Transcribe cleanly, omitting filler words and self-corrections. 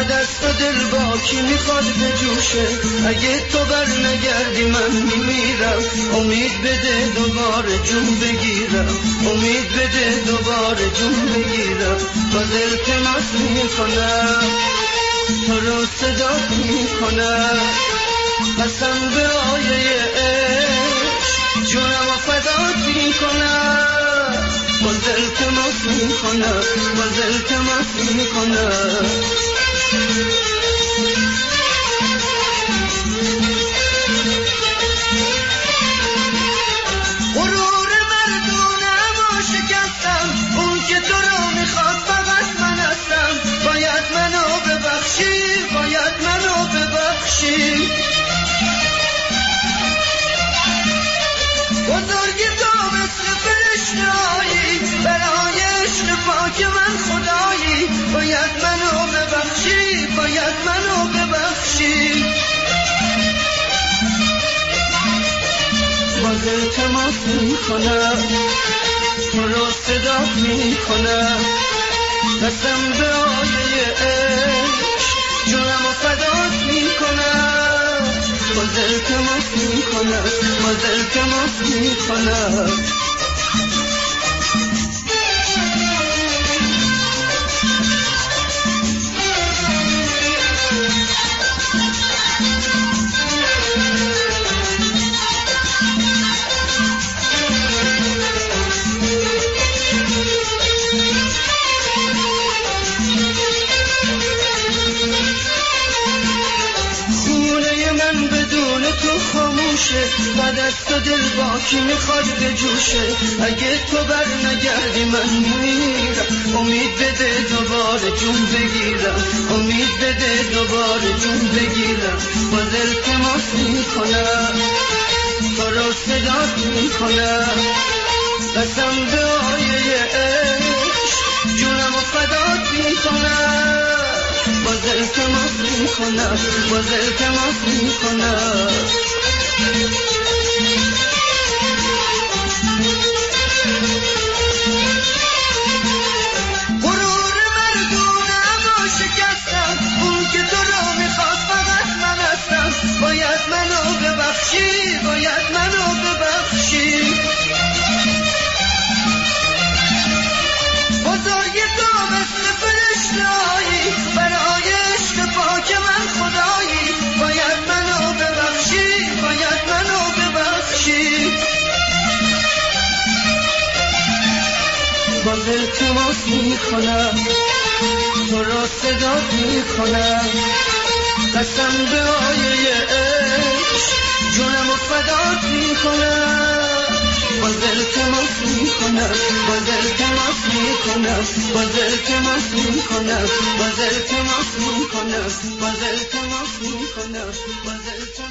بعد از تو دل با کی میخواد بجوشه؟ اگه تو بر نگردی من میمیرم. امید بده دوباره جون بگیرم، امید بده دوباره جون بگیرم. باز التماس میکنم تو رو صدا میکنم، قسم به آیه عشق جونم و فدات میکنم. باز التماس میکنم، باز التماس میکنم. غرور مردونم و شکستم، اون که تو رو میخواد فقط من هستم. باید منو ببخشی، باید منو ببخشی. بزرگی تو مثل فرشته‌ای، برای عشق پاک من خدایی. باید منو ببخشی، باید منو ببخشی. باز التماس میکنم تو رو صدا میکنم، قسم به آیه عشق جونم و فدات میکنم. باز التماس میکنم، باز التماس میکنم. بدون تو خاموشه، بعد از تو دل با کی میخواد بجوشه؟ اگه تو بر نگردی من میمیرم. امید بده دوباره جون بگیرم، امید بده دوباره جون بگیرم. باز التماس میکنم تو رو صدا میکنم، قسم به آیه عشق جونم و فدات میکنم. باز التماس میکنم، باز التماس میکنم. غرور مردونم و شکستم، اون که تو رو میخواد فقط من هستم. باید منو ببخشی، باید منو ببخشی. بزرگی تو مثل فرشته‌ای، برای عشق پاک من خدایی. باید منو ببخشی، باید منو ببخشی. باز التماس میکنم تو رو صدا میکنم، قسم به آیه عشق جونم و فدات میکنم. باز التماس میکنم، باز التماس میکنم، باز التماس میکنم، باز التماس میکنم، باز التماس میکنم، باز التماس